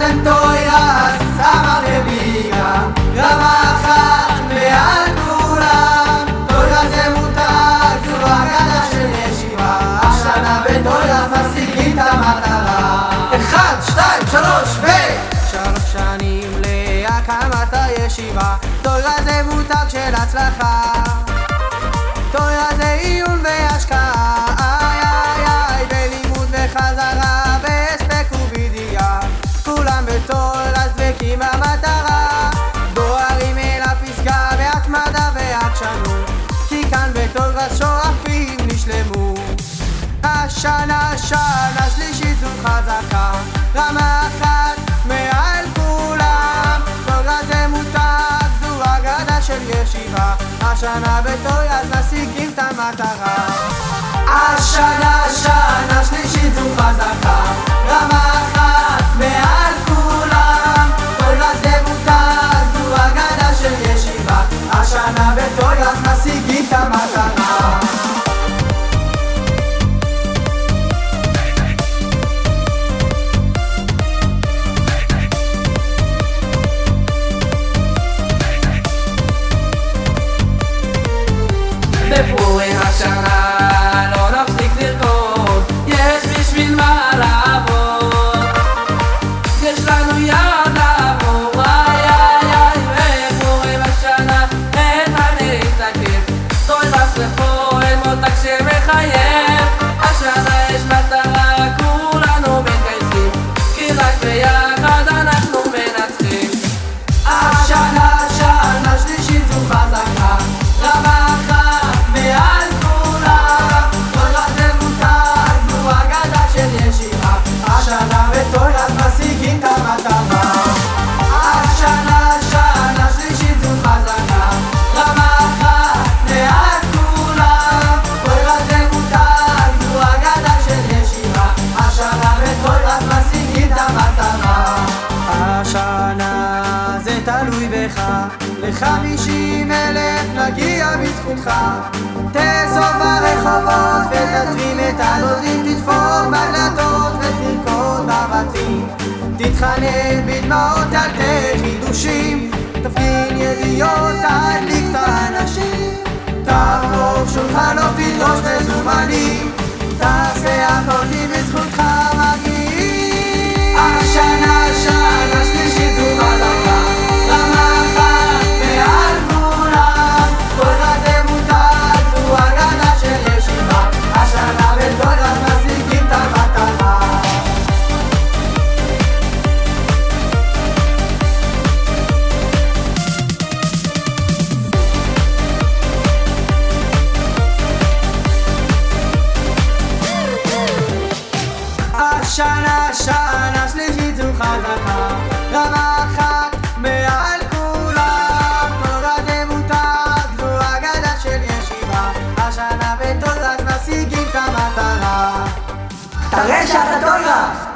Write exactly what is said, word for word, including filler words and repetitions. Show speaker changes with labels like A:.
A: למדתם תורה, אמר רביגה, רמה אחת מעל כולם. תורה זה מותג, זו אגדה של ישיבה, השנה בתורה משיגים את המטרה. אחד, שתיים, שלוש, ו... שלוש שנים להקמת הישיבה, תורה זה מותג של הצלחה. תורה זה עיון והשקעה, איי איי איי, בלימוד וחזרה, בהספק ובידיעה, כולם בתורה דבקים במטרה, דוהרים אל הפסגה בהתמדה ועקשנות, כי כאן בתורה שואפים לשלמות. השנה שנה שלישית זו חזקה, רמה אחת מעל כולם. תורה זה מותג, זו אגדה של ישיבה, השנה בתורה אז משיגים את המטרה. השנה שנה שלישית זו חזקה, רמה אחת מעל כולם. תורה זה מותג, זו אגדה של ישיבה, השנה בתורה אז משיגים את המטרה.
B: בפורים השנה לא נפסיק לרקוד, יש בשביל מה לעבוד, יש לנו יד לעבור, איי איי איי. בפורים השנה אין מה להתעכב, תורה שפועל מותג שמחייב, השנה יש מטרה, כולנו מתגייסים, כי רק ביחד אנחנו מנצחים.
A: השנה שנה שלישית זו חזקה, רמה אחת מעל כולם. תורה זה מותג, זו אגדה של ישיבה, השנה בתורה משיגים את המטרה. השנה שנה שלישית זו חזקה, רמה אחת מעל כולם. תורה זה מותג, זו אגדה של ישיבה, השנה בתורה משיגים את המטרה. השנה זה תלוי בך, לחמישים אלף נגיע בזכותך. תאסוף ברחובות ותתרים את הדודים, תדפוק בדלתות ותרקוד בבתים, תתחנן בדמעות על חידושים, תפגין ידיעות, תדליק את האנשים, תהפוך שולחנות, תדרוש מזומנים, תעשה הכל כי בזכותך מגיעים. השנה שנה שלישית זו חזקה, רמה אחת מעל כולם. תורה זה מותג, זו אגדה של ישיבה, השנה בתורה משיגים את המטרה. השנה שנה שלישית זו חזקה, רמה אחת מעל כולם. תורה זה מותג, זו אגדה של ישיבה, השנה בתורה משיגים את המטרה. תראה שאתה תורה!